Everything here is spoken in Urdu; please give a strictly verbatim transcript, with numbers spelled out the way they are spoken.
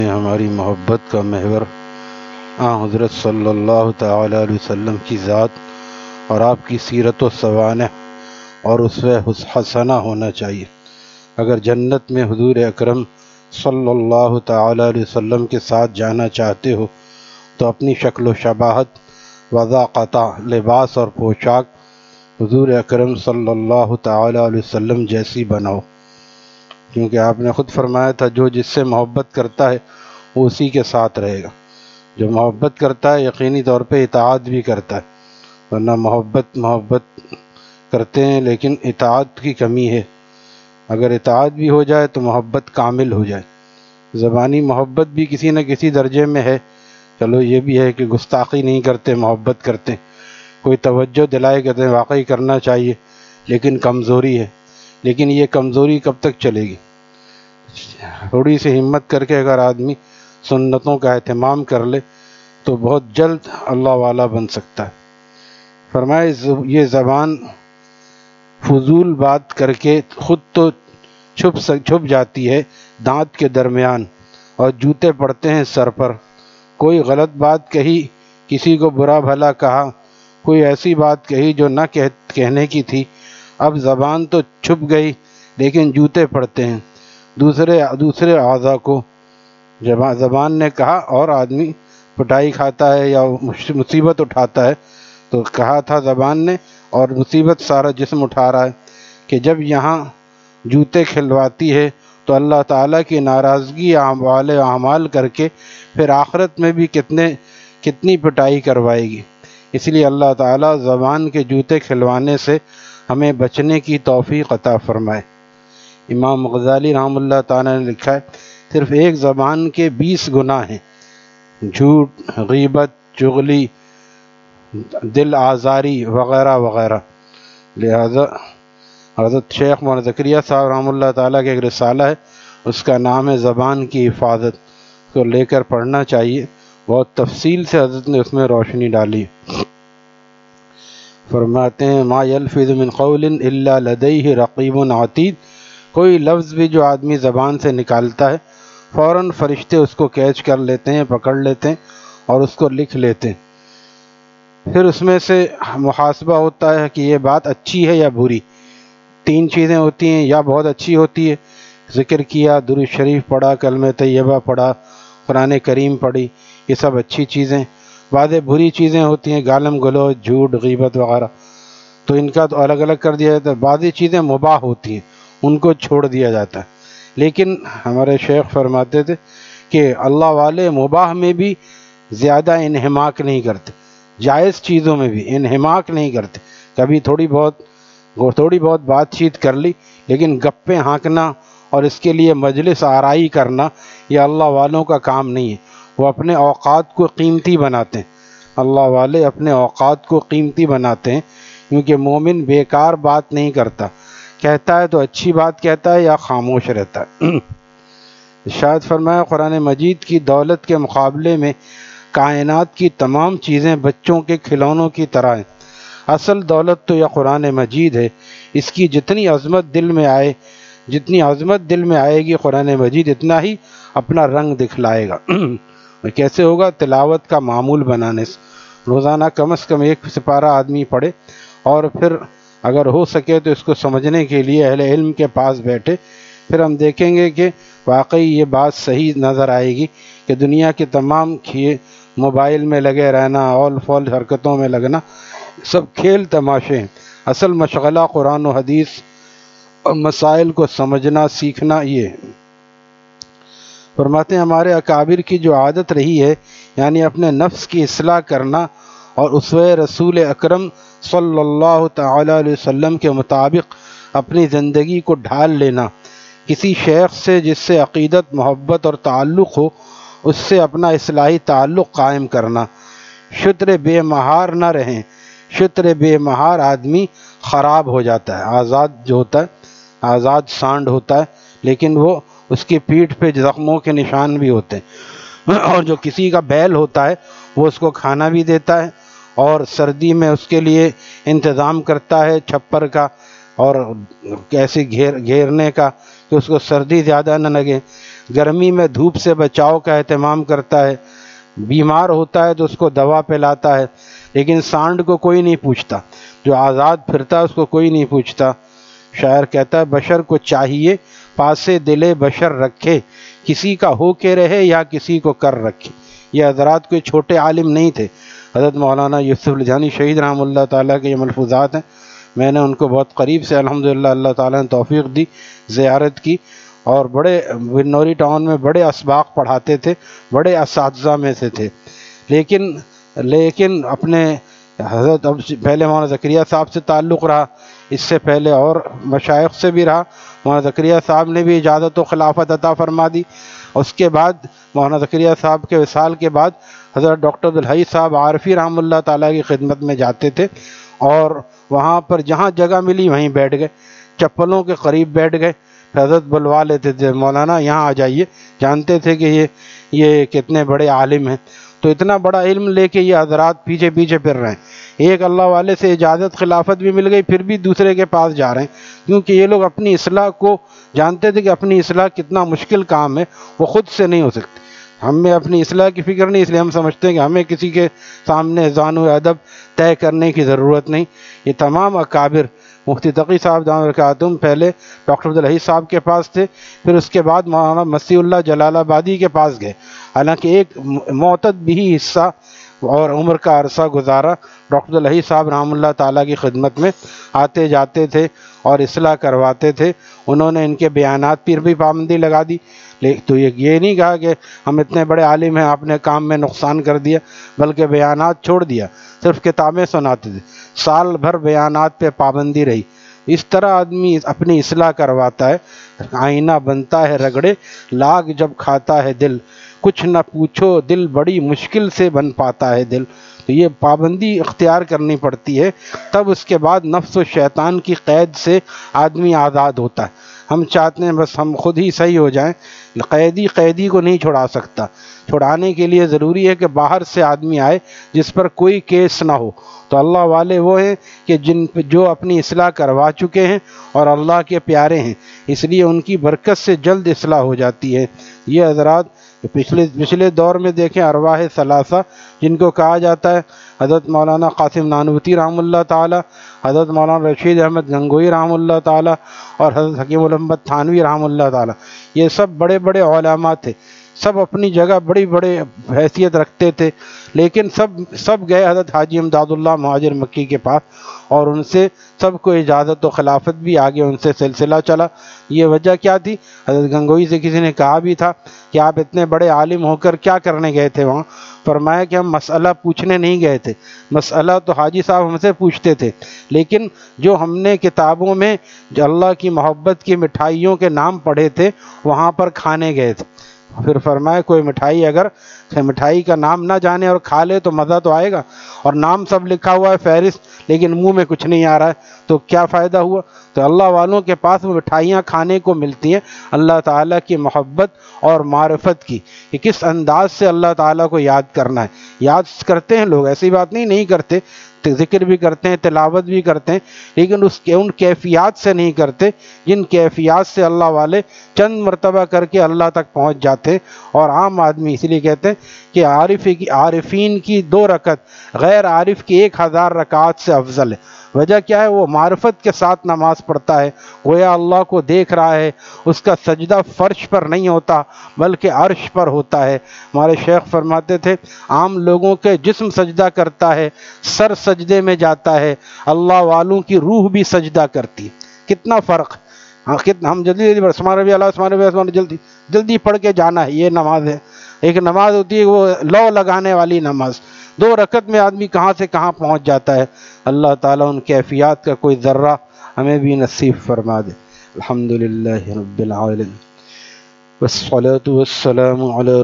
ہماری محبت کا محور آن حضرت صلی اللہ تعالی علیہ وسلم کی ذات اور آپ کی سیرت و سوانح اور اسوہ حسنہ ہونا چاہیے۔ اگر جنت میں حضور اکرم صلی اللہ تعالی علیہ وسلم کے ساتھ جانا چاہتے ہو تو اپنی شکل و شباہت، وضاقتہ، لباس اور پوشاک حضور اکرم صلی اللہ تعالی علیہ وسلم جیسی بناؤ، کیونکہ آپ نے خود فرمایا تھا جو جس سے محبت کرتا ہے وہ اسی کے ساتھ رہے گا۔ جو محبت کرتا ہے یقینی طور پہ اطاعت بھی کرتا ہے، ورنہ محبت محبت کرتے ہیں لیکن اطاعت کی کمی ہے۔ اگر اطاعت بھی ہو جائے تو محبت کامل ہو جائے۔ زبانی محبت بھی کسی نہ کسی درجے میں ہے، چلو یہ بھی ہے کہ گستاخی نہیں کرتے، محبت کرتے، کوئی توجہ دلائے کہتے ہیں واقعی کرنا چاہیے لیکن کمزوری ہے۔ لیکن یہ کمزوری کب تک چلے گی؟ تھوڑی سی ہمت کر کے اگر آدمی سنتوں کا اہتمام کر لے تو بہت جلد اللہ والا بن سکتا ہے۔ فرمائے یہ زبان فضول بات کر کے خود تو چھپ چھپ جاتی ہے دانت کے درمیان اور جوتے پڑتے ہیں سر پر۔ کوئی غلط بات کہی، کسی کو برا بھلا کہا، کوئی ایسی بات کہی جو نہ کہنے کی تھی، اب زبان تو چھپ گئی لیکن جوتے پڑتے ہیں دوسرے دوسرے اعضاء کو۔ زبان نے کہا اور آدمی پٹائی کھاتا ہے یا مصیبت اٹھاتا ہے، تو کہا تھا زبان نے اور مصیبت سارا جسم اٹھا رہا ہے کہ جب یہاں جوتے کھلواتی ہے تو اللہ تعالیٰ کی ناراضگی والے اعمال کر کے پھر آخرت میں بھی کتنے کتنی پٹائی کروائے گی۔ اس لیے اللہ تعالیٰ زبان کے جوتے کھلوانے سے ہمیں بچنے کی توفیق عطا فرمائے۔ امام غزالی رحمہ اللہ تعالیٰ نے لکھا ہے صرف ایک زبان کے بیس گناہ ہیں، جھوٹ، غیبت، چغلی، دل آزاری وغیرہ وغیرہ۔ لہذا حضرت شیخ مولانا زکریا صاحب رحمہ اللہ تعالیٰ کے ایک رسالہ ہے، اس کا نام ہے زبان کی حفاظت، کو لے کر پڑھنا چاہیے، بہت تفصیل سے حضرت نے اس میں روشنی ڈالی۔ فرماتے ہیں ما یلفظ من قول الا لدیہ رقیب عتید، کوئی لفظ بھی جو آدمی زبان سے نکالتا ہے فوراً فرشتے اس کو کیچ کر لیتے ہیں، پکڑ لیتے ہیں اور اس کو لکھ لیتے ہیں۔ پھر اس میں سے محاسبہ ہوتا ہے کہ یہ بات اچھی ہے یا بری۔ تین چیزیں ہوتی ہیں، یا بہت اچھی ہوتی ہے، ذکر کیا، درود شریف پڑھا، کلمہ طیبہ پڑھا، قرآن کریم پڑھی، یہ سب اچھی چیزیں۔ بعض بری چیزیں ہوتی ہیں، گالم گلوچ، جھوٹ، غیبت وغیرہ، تو ان کا تو الگ الگ کر دیا جاتا ہے۔ بعض چیزیں مباح ہوتی ہیں، ان کو چھوڑ دیا جاتا ہے۔ لیکن ہمارے شیخ فرماتے تھے کہ اللہ والے مباح میں بھی زیادہ انہماک نہیں کرتے، جائز چیزوں میں بھی انہماک نہیں کرتے۔ کبھی تھوڑی بہت تھوڑی بہت بات چیت کر لی، لیکن گپیں ہانکنا اور اس کے لیے مجلس آرائی کرنا یہ اللہ والوں کا کام نہیں ہے۔ وہ اپنے اوقات کو قیمتی بناتے ہیں، اللہ والے اپنے اوقات کو قیمتی بناتے ہیں، کیونکہ مومن بیکار بات نہیں کرتا، کہتا ہے تو اچھی بات کہتا ہے یا خاموش رہتا ہے۔ ارشاد فرمایا قرآن مجید کی دولت کے مقابلے میں کائنات کی تمام چیزیں بچوں کے کھلونوں کی طرح ہیں۔ اصل دولت تو یہ قرآن مجید ہے، اس کی جتنی عظمت دل میں آئے جتنی عظمت دل میں آئے گی قرآن مجید اتنا ہی اپنا رنگ دکھلائے گا۔ کیسے ہوگا؟ تلاوت کا معمول بنانے سے۔ روزانہ کم از کم ایک سپارہ آدمی پڑھے اور پھر اگر ہو سکے تو اس کو سمجھنے کے لیے اہل علم کے پاس بیٹھے، پھر ہم دیکھیں گے کہ واقعی یہ بات صحیح نظر آئے گی کہ دنیا کے تمام کھیل موبائل میں لگے رہنا، اول فول حرکتوں میں لگنا، سب کھیل تماشے ہیں۔ اصل مشغلہ قرآن و حدیث اور مسائل کو سمجھنا، سیکھنا یہ ہے۔ فرماتے ہیں ہمارے اکابر کی جو عادت رہی ہے، یعنی اپنے نفس کی اصلاح کرنا اور اسوہ رسول اکرم صلی اللہ تعالی علیہ وسلم کے مطابق اپنی زندگی کو ڈھال لینا، کسی شیخ سے جس سے عقیدت، محبت اور تعلق ہو اس سے اپنا اصلاحی تعلق قائم کرنا۔ شتر بے مہار نہ رہیں، شتر بے مہار آدمی خراب ہو جاتا ہے۔ آزاد جو ہوتا ہے، آزاد سانڈ ہوتا ہے، لیکن وہ اس کی پیٹھ پہ زخموں کے نشان بھی ہوتے ہیں، اور جو کسی کا بیل ہوتا ہے وہ اس کو کھانا بھی دیتا ہے اور سردی میں اس کے لیے انتظام کرتا ہے چھپر کا اور کیسے گھیر گھیرنے کا کہ اس کو سردی زیادہ نہ لگے۔ گرمی میں دھوپ سے بچاؤ کا اہتمام کرتا ہے، بیمار ہوتا ہے تو اس کو دوا پلاتا ہے، لیکن سانڈ کو کوئی نہیں پوچھتا، جو آزاد پھرتا ہے اس کو کوئی نہیں پوچھتا۔ شاعر کہتا ہے بشر کو چاہیے پاسے دلے بشر رکھے، کسی کا ہو کے رہے یا کسی کو کر رکھے۔ یہ حضرات کوئی چھوٹے عالم نہیں تھے، حضرت مولانا یوسف الجانی شہید رحمہ اللہ تعالیٰ کے یہ ملفوظات ہیں۔ میں نے ان کو بہت قریب سے الحمدللہ اللہ تعالیٰ نے توفیق دی، زیارت کی، اور بڑے بنوری ٹاؤن میں بڑے اسباق پڑھاتے تھے، بڑے اساتذہ میں سے تھے، لیکن لیکن اپنے حضرت اب پہلے مولانا زکریہ صاحب سے تعلق رہا، اس سے پہلے اور مشائخ سے بھی رہا۔ مولانا زکریہ صاحب نے بھی اجازت و خلافت عطا فرما دی۔ اس کے بعد مولانا زکریہ صاحب کے وصال کے بعد حضرت ڈاکٹر عبدالحی صاحب عارفی رحمہ اللہ تعالیٰ کی خدمت میں جاتے تھے، اور وہاں پر جہاں جگہ ملی وہیں بیٹھ گئے، چپلوں کے قریب بیٹھ گئے۔ حضرت بلوا لیتے تھے، مولانا یہاں آ جائیے، جانتے تھے کہ یہ یہ کتنے بڑے عالم ہیں، تو اتنا بڑا علم لے کے یہ حضرات پیچھے پیچھے پھر رہے ہیں۔ ایک اللہ والے سے اجازت خلافت بھی مل گئی، پھر بھی دوسرے کے پاس جا رہے ہیں، کیونکہ یہ لوگ اپنی اصلاح کو جانتے تھے کہ اپنی اصلاح کتنا مشکل کام ہے، وہ خود سے نہیں ہو سکتی۔ ہمیں اپنی اصلاح کی فکر نہیں، اس لیے ہم سمجھتے ہیں کہ ہمیں کسی کے سامنے اذان و ادب طے کرنے کی ضرورت نہیں۔ یہ تمام اکابر، مفتی تقی صاحب دامت برکاتہم پہلے ڈاکٹر عبدالحی صاحب کے پاس تھے، پھر اس کے بعد مولانا مسیح اللہ جلال آبادی کے پاس گئے، حالانکہ ایک معتد بھی حصہ اور عمر کا عرصہ گزارا ڈاکٹر عبدالحی صاحب رحمہ اللہ تعالیٰ کی خدمت میں، آتے جاتے تھے اور اصلاح کرواتے تھے۔ انہوں نے ان کے بیانات پر بھی پابندی لگا دی، تو یہ نہیں کہا کہ ہم اتنے بڑے عالم ہیں آپ نے کام میں نقصان کر دیا، بلکہ بیانات چھوڑ دیا، صرف کتابیں سناتے تھے۔ سال بھر بیانات پہ پابندی رہی۔ اس طرح آدمی اپنی اصلاح کرواتا ہے۔ آئینہ بنتا ہے رگڑے، لاگ جب کھاتا ہے دل، کچھ نہ پوچھو دل بڑی مشکل سے بن پاتا ہے دل۔ تو یہ پابندی اختیار کرنی پڑتی ہے، تب اس کے بعد نفس و شیطان کی قید سے آدمی آزاد ہوتا ہے۔ ہم چاہتے ہیں بس ہم خود ہی صحیح ہو جائیں، قیدی قیدی کو نہیں چھڑا سکتا۔ چھڑانے کے لیے ضروری ہے کہ باہر سے آدمی آئے جس پر کوئی کیس نہ ہو۔ تو اللہ والے وہ ہیں کہ جن جو اپنی اصلاح کروا چکے ہیں اور اللہ کے پیارے ہیں، اس لیے ان کی برکت سے جلد اصلاح ہو جاتی ہے۔ یہ حضرات پچھلے پچھلے دور میں دیکھیں، ارواح ثلاثہ جن کو کہا جاتا ہے، حضرت مولانا قاسم نانوتی رحمہ اللہ تعالی، حضرت مولانا رشید احمد گنگوئی رحمہ اللہ تعالی، اور حضرت حکیم الامت تھانوی رحمہ اللہ تعالی، یہ سب بڑے بڑے علماء تھے، سب اپنی جگہ بڑی بڑے حیثیت رکھتے تھے، لیکن سب سب گئے حضرت حاجی امداد اللہ مہاجر مکی کے پاس، اور ان سے سب کو اجازت و خلافت بھی آگے ان سے سلسلہ چلا۔ یہ وجہ کیا تھی؟ حضرت گنگوئی سے کسی نے کہا بھی تھا کہ آپ اتنے بڑے عالم ہو کر کیا کرنے گئے تھے وہاں؟ فرمایا کہ ہم مسئلہ پوچھنے نہیں گئے تھے، مسئلہ تو حاجی صاحب ہم سے پوچھتے تھے، لیکن جو ہم نے کتابوں میں جو اللہ کی محبت کی مٹھائیوں کے نام پڑھے تھے وہاں پر کھانے گئے تھے۔ پھر فرمایا کوئی مٹھائی اگر مٹھائی کا نام نہ جانے اور کھا لے تو مزہ تو آئے گا، اور نام سب لکھا ہوا ہے فہرست، لیکن منہ میں کچھ نہیں آ رہا ہے تو کیا فائدہ ہوا؟ تو اللہ والوں کے پاس وہ مٹھائیاں کھانے کو ملتی ہیں اللہ تعالیٰ کی محبت اور معرفت کی، کہ کس انداز سے اللہ تعالیٰ کو یاد کرنا ہے۔ یاد کرتے ہیں لوگ، ایسی بات نہیں نہیں کرتے، ذکر بھی کرتے ہیں، تلاوت بھی کرتے ہیں، لیکن اس کے ان کیفیات سے نہیں کرتے جن کیفیات سے اللہ والے چند مرتبہ کر کے اللہ تک پہنچ جاتے ہیں۔ اور عام آدمی اس لیے کہتے ہیں کہ عارف کی عارفین کی دو رکعت غیر عارف کی ایک ہزار رکعات سے افضل ہے۔ وجہ کیا ہے؟ وہ معرفت کے ساتھ نماز پڑھتا ہے، گویا اللہ کو دیکھ رہا ہے، اس کا سجدہ فرش پر نہیں ہوتا بلکہ عرش پر ہوتا ہے۔ ہمارے شیخ فرماتے تھے عام لوگوں کے جسم سجدہ کرتا ہے، سر سجدے میں جاتا ہے، اللہ والوں کی روح بھی سجدہ کرتی ہے۔ کتنا فرق! ہم جلدی جلدی سبحان ربی اللہ سبحان ربی اللہ جلدی جلدی پڑھ کے جانا ہے، یہ نماز ہے۔ ایک نماز ہوتی ہے وہ لو لگانے والی نماز، دو رکعت میں آدمی کہاں سے کہاں پہنچ جاتا ہے۔ اللہ تعالیٰ ان کیفیات کا کوئی ذرہ ہمیں بھی نصیب فرما دے۔ الحمدللہ رب العالمین والصلاة والسلام علی